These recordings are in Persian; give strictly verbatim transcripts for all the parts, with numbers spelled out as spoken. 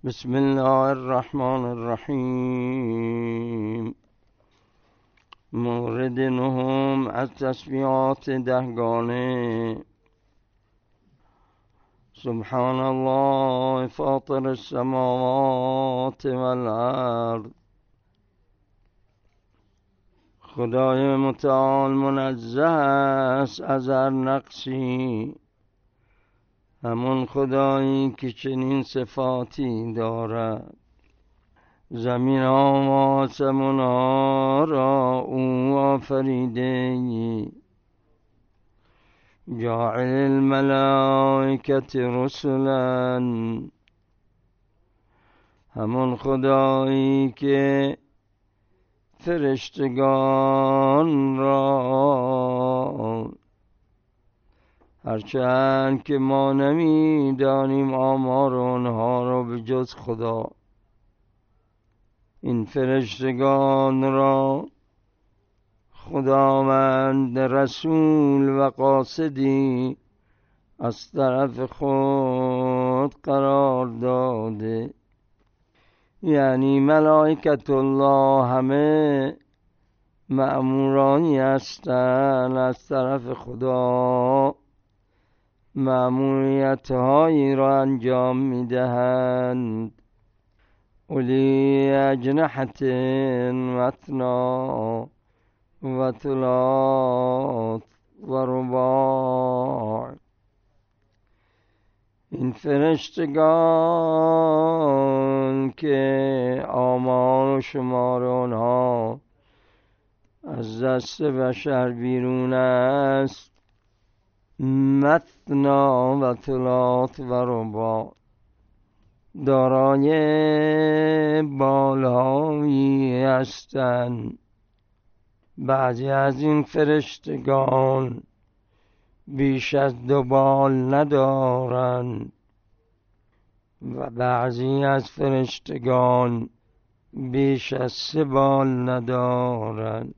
بسم الله الرحمن الرحیم. مورد نهم از تسبیحات دهگانه. سبحان الله فاطر السماوات والارض. خدای متعال منزه است از هر نقصی، همون خدایی که چنین صفاتی دارد. زمین ها و آسمان ها را او آفریده، جاعل الملائکة رسلا، همون خدایی که فرشتگان را، هرچند که ما نمی دانیم آمار آنها را به جز خدا، این فرشتگان را خداوند رسول و قاصدی از طرف خود قرار داده. یعنی ملائکت الله همه مأمورانی هستند از طرف خدا، مأموریت هایی را انجام می دهند. اولی اجنحة مثنا و ثلاث و رباع. این فرشتگان که آمار و شمار آنها از دست بشر بیرون است، مثنا و ثلاث و رباع، دارای بالهایی هستند. بعضی از این فرشتگان بیش از دو بال ندارند و بعضی از فرشتگان بیش از سه بال ندارند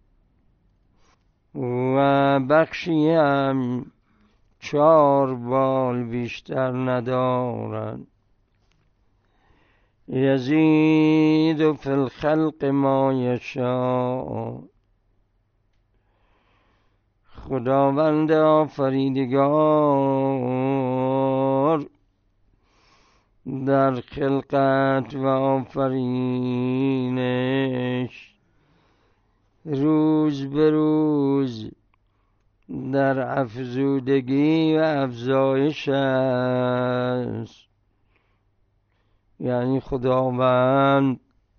و بخشی هم چهار بال بیشتر ندارند. یزید فی الخلق ما یشاء. خداوند آفریدگار در خلقت و آفرینش روز به روز در افزودگی و افزایش است. یعنی خداوند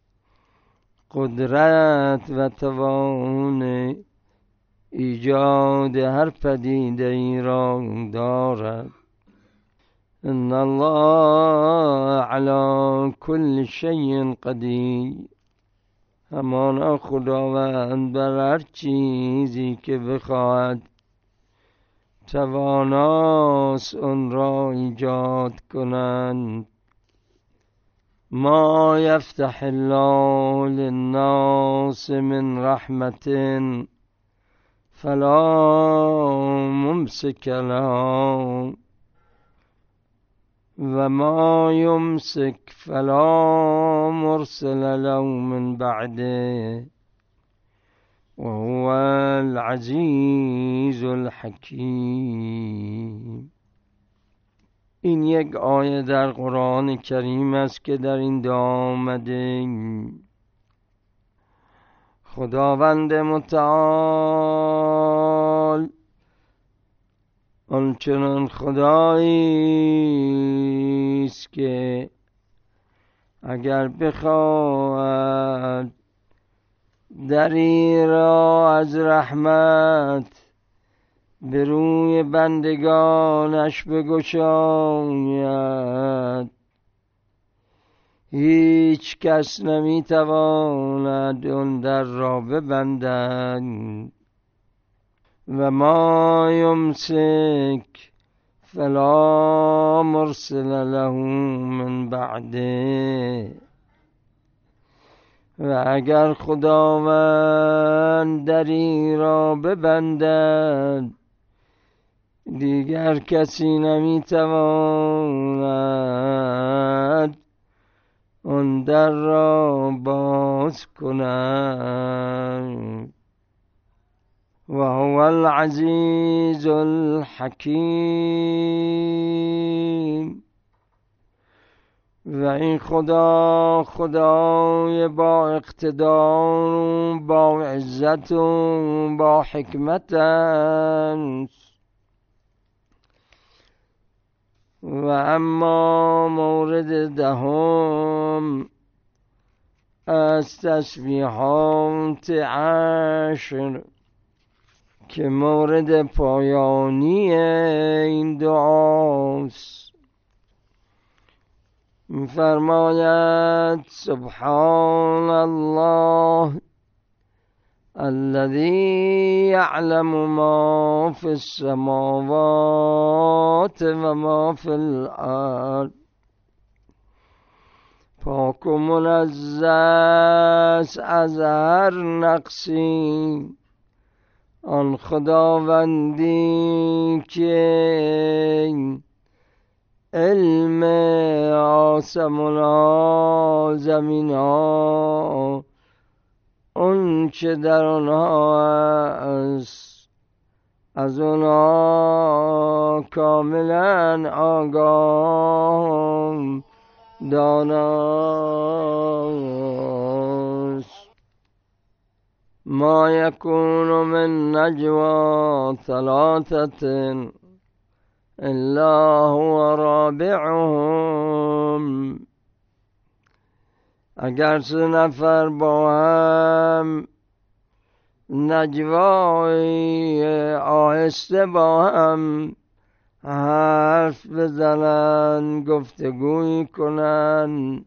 قدرت و توان ایجاد هر پدیده ای را دارد. ان الله علی کل شیء قدیر. همانا خداوند بر هر چیزی که بخواهد تواناست آن را ایجاد کنند. ما یفتح الله للناس من رحمت فلا ممسک لها و ما یمسک فلا مرسل له من بعده و هو العزیز الحکیم. این یک آیه در قرآن کریم است که در این دعا آمده. خداوند متعال آنچنان خدایی است که اگر بخواهد دری را از رحمت به روی بندگانش بگشاید، هیچ کس نمیتواند آن در را ببندد. و ما یمسک فلا مرسل له من بعده. و اگر خداوند دری را ببندد، دیگر کسی نمیتواند آن در را باز کند. و هو العزیز الحکیم. و این خدا خدای با اقتدار و با عزت و با حکمت است. و اما مورد دهم از تسبیحات عشر که مورد پایانی این دعاست، می‌فرماید سبحان الله الذي يعلم ما في السماوات و ما في الارض. پاک و منزه از هر نقصی آن خداوندی که علم آسمان ها زمین ها اون چه در آنها است از آنها کاملا آگاه داناست. ما یکون من نجوا ثلاثة الا هو رابعهم. اگر سه نفر با هم نجوای آهسته با هم حرف بزنن، گفتگوی کنن،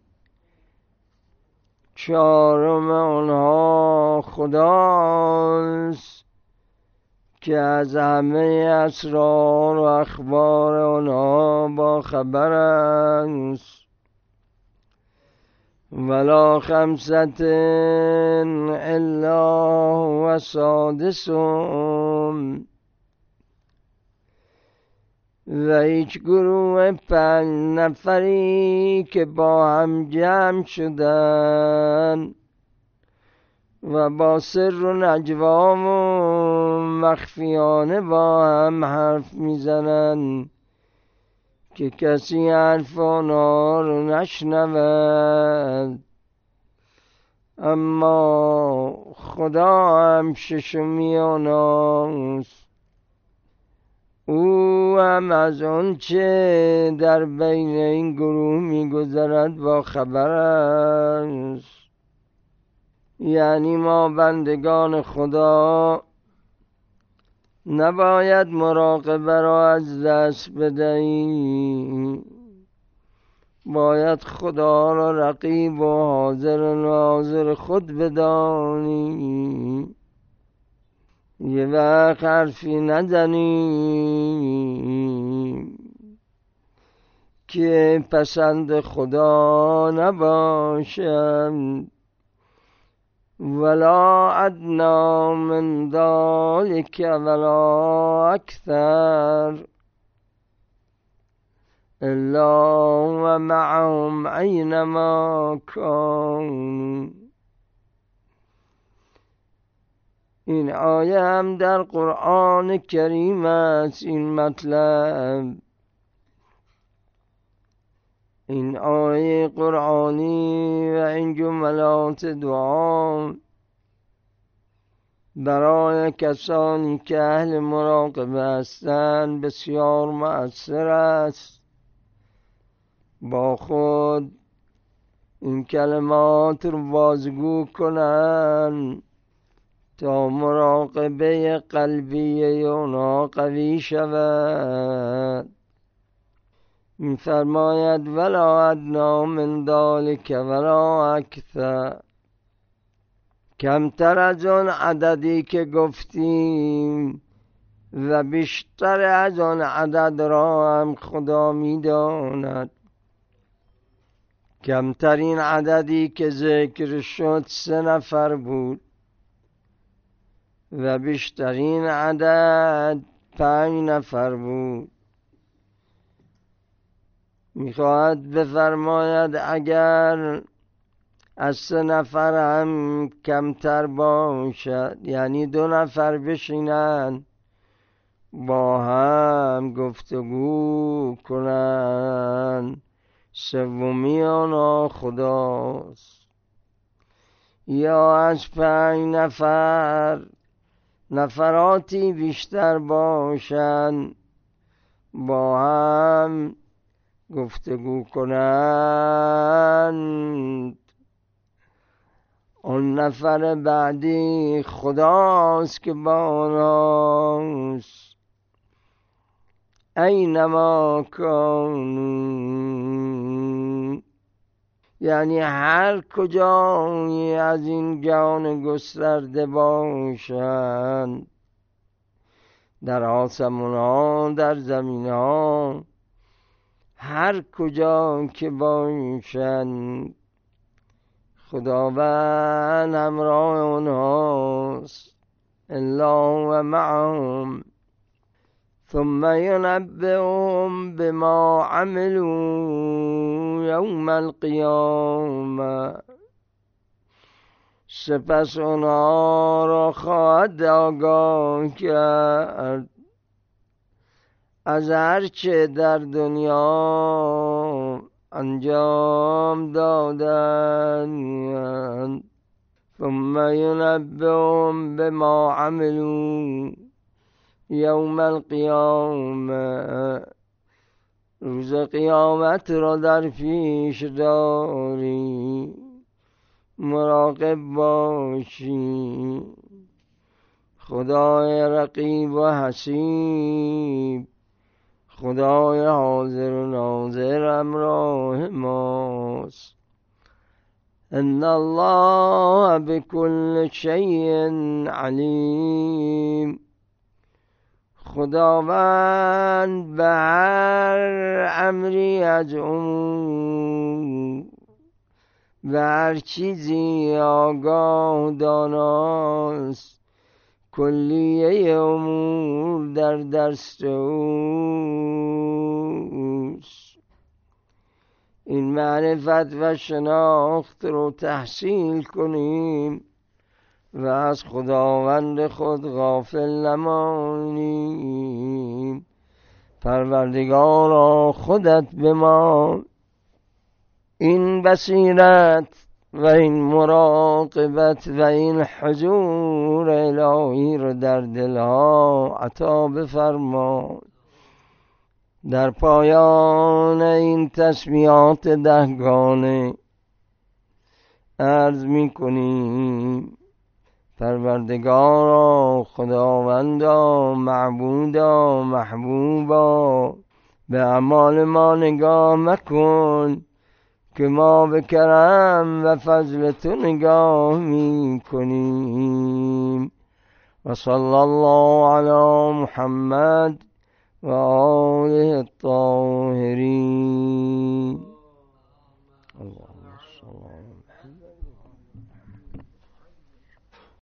چهارم آنها خداست که از همه اسرار و اخبار آنها با خبر است. ولا خمسة الا هو سادسهم. و هیچ گروه پنج نفری که با هم جمع شدن و با سر و نجوا و مخفیانه با هم حرف میزنن که کسی حرف آنها رو نشنود، اما خدا هم ششمی آنهاست. او هم از اون چه در بین این گروه میگذرد با خبر است. یعنی ما بندگان خدا نباید مراقبه را از دست بدهیم، باید خدا را رقیب و حاضر و ناظر خود بدانیم. یه وقت حرفی نزنیم که پسند خدا نباشد. ولا ادنی من ذلك ولا اکثر الا و معهم اینما کانوا. این آیه هم در قرآن کریم است. این مطلب، این آیه قرآنی و این جملات دعا برای کسانی که اهل مراقبه هستند بسیار مؤثر است. با خود این کلمات رو بازگو کنند تا مراقبه قلبی اونا قوی شود. می‌فرماید ولا ادنی من ذلك ولا اکثر. کمتر از آن عددی که گفتیم و بیشتر از آن عدد را هم خدا می‌داند. کمترین عددی که ذکر شد سه نفر بود و بیشترین عدد پنج نفر بود. میخواهد بفرماید اگر از سه نفر هم کمتر باشد، یعنی دو نفر بشینن با هم گفتگو کنن، سومی آنها خداست. یا از پنج نفر نفراتی بیشتر باشن با هم گفتگو کنند، اون نفر بعدی خداست که با آنهاست. اینما کانوا، یعنی هر کجایی از این جهان گسترده باشند، در آسمان ها، در زمین ها، هر کجا که باشند خداوند همراه اونهاست. الله و معهم ثم ینبئهم بما عملوا یوم القیامه، سپس اونها را خواهد آگاه کرد از هرچه در دنیا انجام دادند. ثم ینبئهم بما عملوا یوم القیامه، روز قیامت را در پیش داری، مراقب باشی. خدای رقیب و حسیب، خدای حاضر و ناظر همراه ماست. ان الله بكل شیء علیم، خداوند به هر امری از امور، به هر چیزی آگاه داناست. کلیه امور در دست اوست. این معرفت و شناخت رو تحصیل کنیم و از خداوند خود غافل نمانیم. پروردگارا خودت به ما این بصیرت و این مراقبت و این حضور الهی رو در دلها عطا بفرما. در پایان این تسبیحات دهگانه عرض می کنیم پروردگارا، خداوندا، معبودا، محبوبا، به اعمال ما نگاه مکن که ما به کرم و فضل تو نگاه می کنیم. و صلی الله علی محمد و آل